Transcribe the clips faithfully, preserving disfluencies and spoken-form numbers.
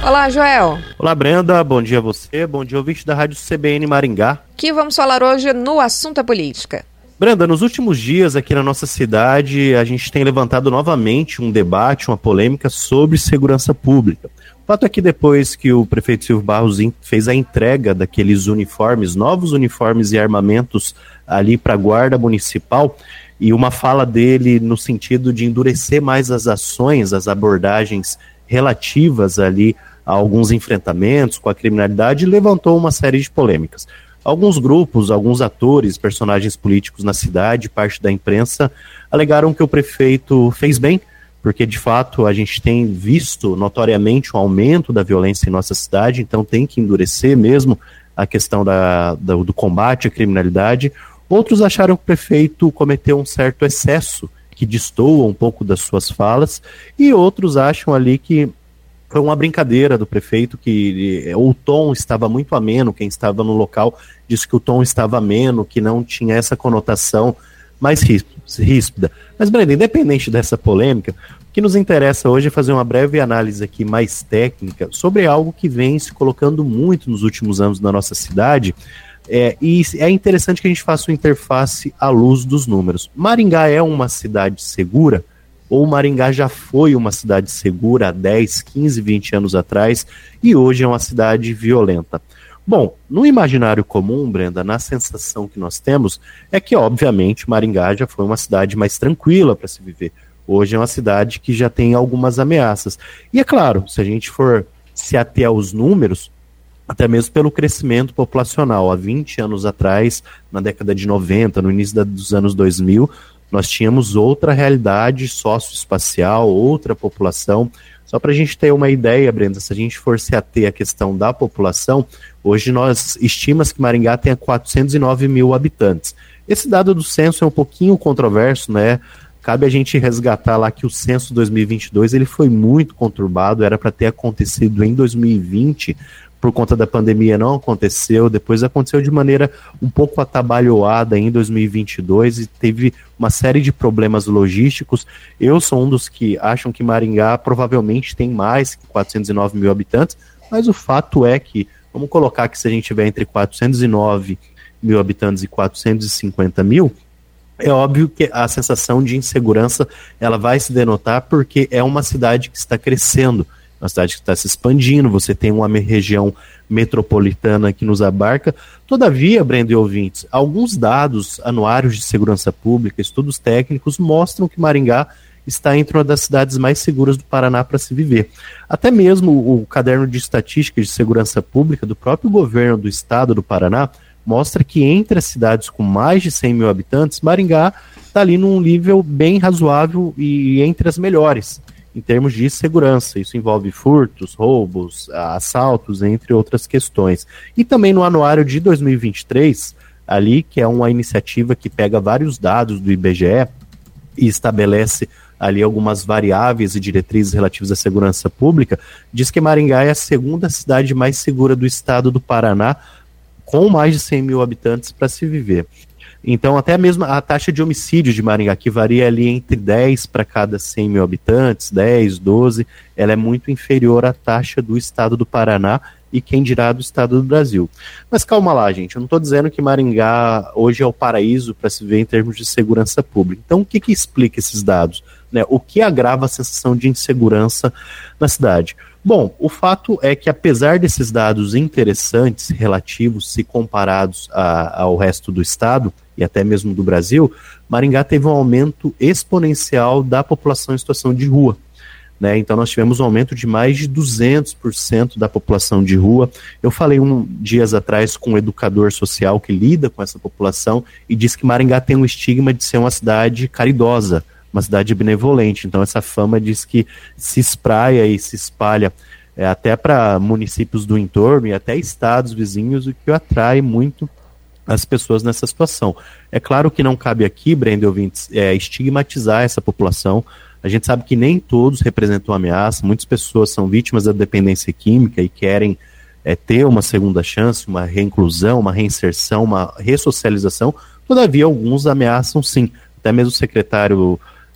Olá, Joel. Olá, Brenda. Bom dia a você. Bom dia, ouvinte da Rádio C B N Maringá. Que vamos falar hoje no Assunto é Política. Brenda, nos últimos dias aqui na nossa cidade, a gente tem levantado novamente um debate, uma polêmica sobre segurança pública. O fato é que depois que o prefeito Silvio Barros fez a entrega daqueles uniformes, novos uniformes e armamentos ali para a Guarda Municipal, e uma fala dele no sentido de endurecer mais as ações, as abordagens relativas ali a alguns enfrentamentos com a criminalidade, levantou uma série de polêmicas. Alguns grupos, alguns atores, personagens políticos na cidade, parte da imprensa, alegaram que o prefeito fez bem, porque de fato a gente tem visto notoriamente um aumento da violência em nossa cidade, então tem que endurecer mesmo a questão da, da, do combate à criminalidade. Outros acharam que o prefeito cometeu um certo excesso, que destoa um pouco das suas falas, e outros acham ali que foi uma brincadeira do prefeito, que o tom estava muito ameno, quem estava no local disse que o tom estava ameno, que não tinha essa conotação mais ríspida. Mas, Brenda, independente dessa polêmica, o que nos interessa hoje é fazer uma breve análise aqui mais técnica sobre algo que vem se colocando muito nos últimos anos na nossa cidade, é, e é interessante que a gente faça uma interface à luz dos números. Maringá é uma cidade segura? Ou Maringá já foi uma cidade segura há dez, quinze, vinte anos atrás e hoje é uma cidade violenta? Bom, no imaginário comum, Brenda, na sensação que nós temos, é que, obviamente, Maringá já foi uma cidade mais tranquila para se viver. Hoje é uma cidade que já tem algumas ameaças. E é claro, se a gente for se ater aos números, até mesmo pelo crescimento populacional. Há vinte anos atrás, na década de noventa, no início da, dos anos dois mil, nós tínhamos outra realidade socioespacial, outra população. Só para a gente ter uma ideia, Brenda, se a gente for se ater à questão da população, hoje nós estimamos que Maringá tenha quatrocentos e nove mil habitantes. Esse dado do censo é um pouquinho controverso, né? Cabe a gente resgatar lá que o censo dois mil e vinte e dois ele foi muito conturbado, era para ter acontecido em dois mil e vinte, por conta da pandemia não aconteceu, depois aconteceu de maneira um pouco atabalhoada em dois mil e vinte e dois e teve uma série de problemas logísticos. Eu sou um dos que acham que Maringá provavelmente tem mais que quatrocentos e nove mil habitantes, mas o fato é que, vamos colocar que se a gente tiver entre quatrocentos e nove mil habitantes e quatrocentos e cinquenta mil, é óbvio que a sensação de insegurança ela vai se denotar porque é uma cidade que está crescendo, uma cidade que está se expandindo, você tem uma região metropolitana que nos abarca. Todavia, Brenda e ouvintes, alguns dados anuários de segurança pública, estudos técnicos, mostram que Maringá está entre uma das cidades mais seguras do Paraná para se viver. Até mesmo o caderno de estatística de segurança pública do próprio governo do estado do Paraná mostra que entre as cidades com mais de cem mil habitantes, Maringá está ali num nível bem razoável e entre as melhores em termos de segurança. Isso envolve furtos, roubos, assaltos, entre outras questões. E também no anuário de dois mil e vinte e três, ali, que é uma iniciativa que pega vários dados do I B G E e estabelece ali algumas variáveis e diretrizes relativas à segurança pública, diz que Maringá é a segunda cidade mais segura do estado do Paraná, com mais de cem mil habitantes para se viver. Então, até mesmo a taxa de homicídio de Maringá, que varia ali entre dez para cada cem mil habitantes, dez, doze, ela é muito inferior à taxa do estado do Paraná e quem dirá do estado do Brasil. Mas calma lá, gente, eu não estou dizendo que Maringá hoje é o paraíso para se ver em termos de segurança pública. Então, o que, que explica esses dados? Né? O que agrava a sensação de insegurança na cidade? Bom, o fato é que apesar desses dados interessantes, relativos, se comparados a, ao resto do estado, e até mesmo do Brasil, Maringá teve um aumento exponencial da população em situação de rua. Né? Então nós tivemos um aumento de mais de duzentos por cento da população de rua. Eu falei um dias atrás com um educador social que lida com essa população e disse que Maringá tem um estigma de ser uma cidade caridosa, uma cidade benevolente. Então essa fama diz que se espraia e se espalha é, até para municípios do entorno e até estados vizinhos, o que atrai muito as pessoas nessa situação. É claro que não cabe aqui, Brenda e ouvintes, é, estigmatizar essa população. A gente sabe que nem todos representam ameaça, muitas pessoas são vítimas da dependência química e querem é, ter uma segunda chance, uma reinclusão, uma reinserção, uma ressocialização. Todavia, alguns ameaçam sim. Até mesmo o secretário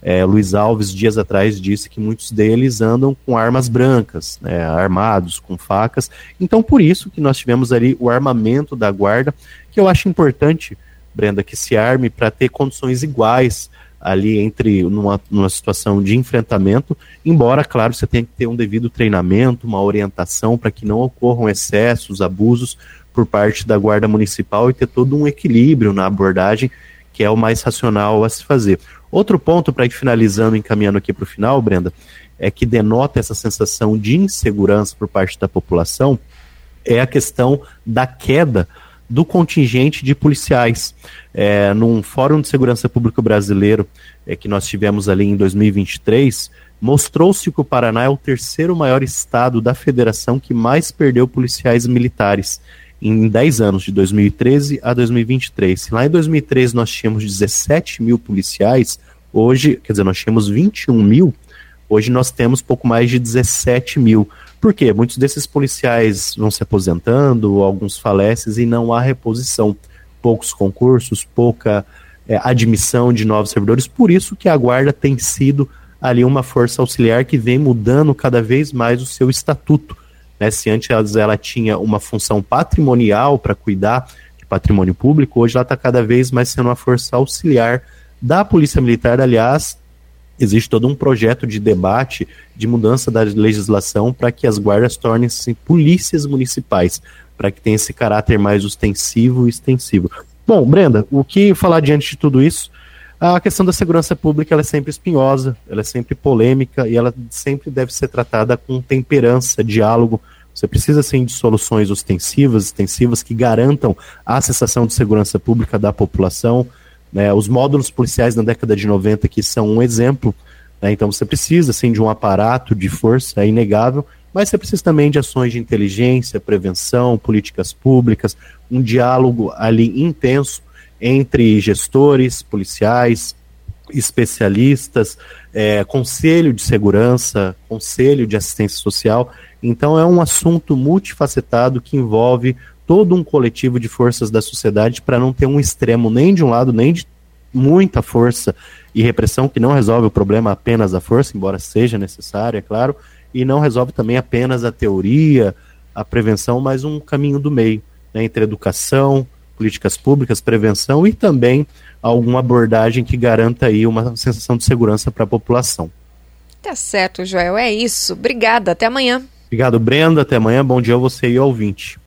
É, Luiz Alves, dias atrás, disse que muitos deles andam com armas brancas, né, armados, com facas. Então, por isso que nós tivemos ali o armamento da guarda, que eu acho importante, Brenda, que se arme para ter condições iguais ali entre numa, numa situação de enfrentamento, embora, claro, você tenha que ter um devido treinamento, uma orientação para que não ocorram excessos, abusos por parte da guarda municipal e ter todo um equilíbrio na abordagem, que é o mais racional a se fazer. Outro ponto, para ir finalizando, encaminhando aqui para o final, Brenda, é que denota essa sensação de insegurança por parte da população, é a questão da queda do contingente de policiais. É, num Fórum de Segurança Pública Brasileiro é, que nós tivemos ali em dois mil e vinte e três, mostrou-se que o Paraná é o terceiro maior estado da federação que mais perdeu policiais militares em dez anos, de dois mil e treze a dois mil e vinte e três. Se lá em dois mil e treze nós tínhamos dezessete mil policiais, hoje, quer dizer, nós tínhamos vinte e um mil, hoje nós temos pouco mais de dezessete mil. Por quê? Muitos desses policiais vão se aposentando, alguns falecem e não há reposição. Poucos concursos, pouca é, admissão de novos servidores, por isso que a guarda tem sido ali uma força auxiliar que vem mudando cada vez mais o seu estatuto. Né, se antes ela, ela tinha uma função patrimonial para cuidar de patrimônio público, hoje ela está cada vez mais sendo uma força auxiliar da Polícia Militar. Aliás, existe todo um projeto de debate de mudança da legislação para que as guardas tornem-se polícias municipais, para que tenha esse caráter mais ostensivo e extensivo. Bom, Brenda, o que falar diante de tudo isso? A questão da segurança pública ela é sempre espinhosa, ela é sempre polêmica e ela sempre deve ser tratada com temperança, diálogo. Você precisa, sim, de soluções ostensivas, extensivas, que garantam a sensação de segurança pública da população. Né? Os módulos policiais na década de noventa que são um exemplo, né? Então você precisa, sim, de um aparato de força, é inegável, mas você precisa também de ações de inteligência, prevenção, políticas públicas, um diálogo ali intenso entre gestores, policiais, especialistas, é, conselho de segurança, conselho de assistência social. Então é um assunto multifacetado que envolve todo um coletivo de forças da sociedade para não ter um extremo nem de um lado, nem de muita força e repressão, que não resolve o problema apenas a força, embora seja necessário, é claro, e não resolve também apenas a teoria, a prevenção, mas um caminho do meio, né, entre educação, políticas públicas, prevenção e também alguma abordagem que garanta aí uma sensação de segurança para a população. Tá certo, Joel, é isso. Obrigada, até amanhã. Obrigado, Brenda, até amanhã, bom dia a você e ao ouvinte.